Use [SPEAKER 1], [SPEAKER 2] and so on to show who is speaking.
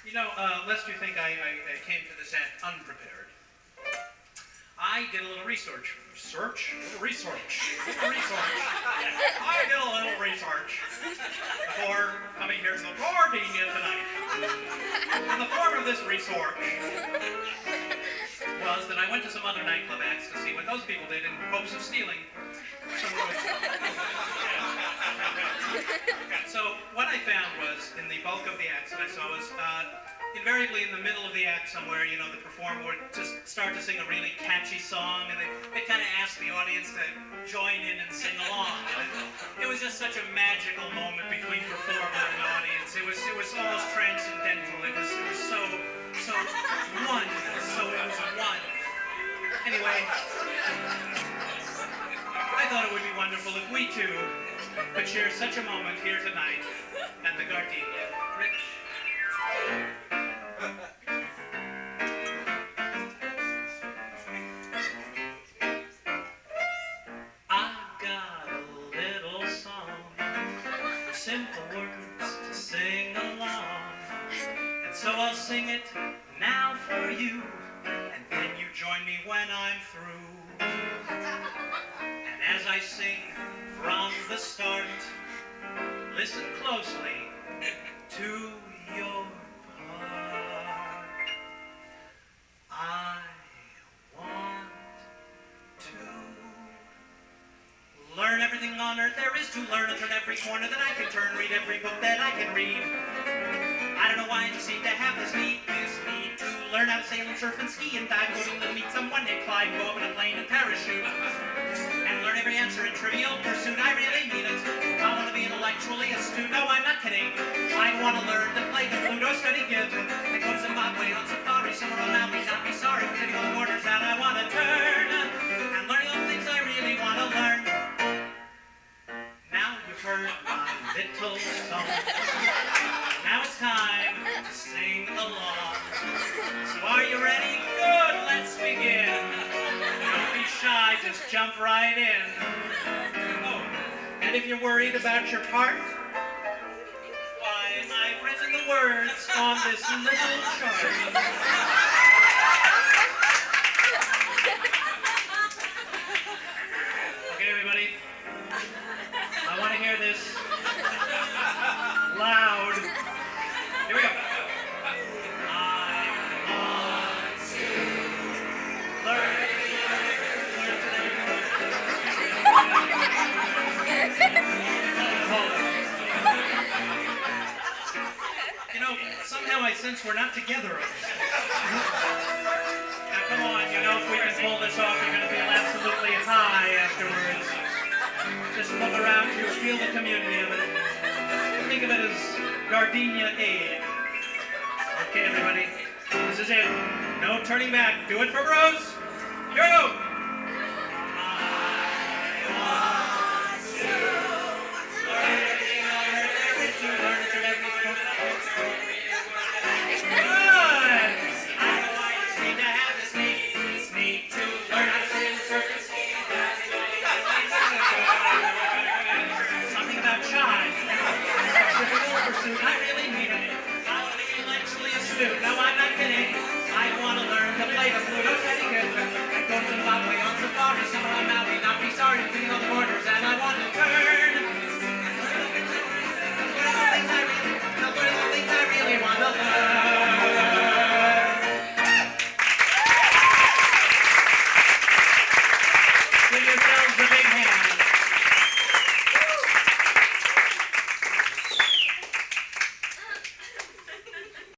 [SPEAKER 1] Lest you think I came to this act unprepared, I did a little research. I did a little research before coming here to the Gardenia tonight. And the form of this research was that I went to some other nightclub acts to see what those people did in hopes of stealing some goods. So what I found was, in the bulk of the acts that I saw, was invariably in the middle of the act somewhere, the performer would just start to sing a really catchy song, and they kind of ask the audience to join in and sing along. And it was just such a magical moment between performer and audience. It was almost transcendental. It was so one. It was one. Anyway, I thought it would be wonderful if we too could share such a moment here tonight at the Gardenia. Rich. I've got a little song, simple words to sing along, and so I'll sing it now for you, and then you join me when I'm through. And as I sing from the start, listen closely to your part. I want to learn everything on earth there is to learn, and turn every corner that I can turn, read every book that I can read. I don't know why I just seem to have this need to learn how to sail and surf and ski and dive, go to meet someone named Clyde, go up in a plane and parachute, and learn every answer in Trivial Pursuit. I really mean it. I want to be intellectually astute. No, I'm not kidding. I want to learn to play the flute or study guitar and go to Zimbabwe on safari. Somewhere on Maui, not be sorry for getting all the borders out. I want to turn and learn all the things I really want to learn. Now you've heard my little song. Now it's time to sing along. So are you ready? Good, let's begin. Don't be shy, just jump right in. Oh, and if you're worried about your part, why, my friends, in the words on this little chart. Okay, everybody. I want to hear this loud. Here we go. I want to learn somehow I sense we're not together. Now, come on, if we can pull this off, you're going to feel absolutely high afterwards. Just look around you, feel the community of it. Think of it as Gardenia Aid. Okay, everybody, this is it. No turning back. Do it for bros. Here we go. I really mean it. I want to be intellectually astute. No, I'm not kidding. I want to learn to play the flute. Okay, good. I go to Zimbabwe on safari. Somewhere on Maui, not be sorry to be on the borders. And I want to turn. What are the things I really want to learn?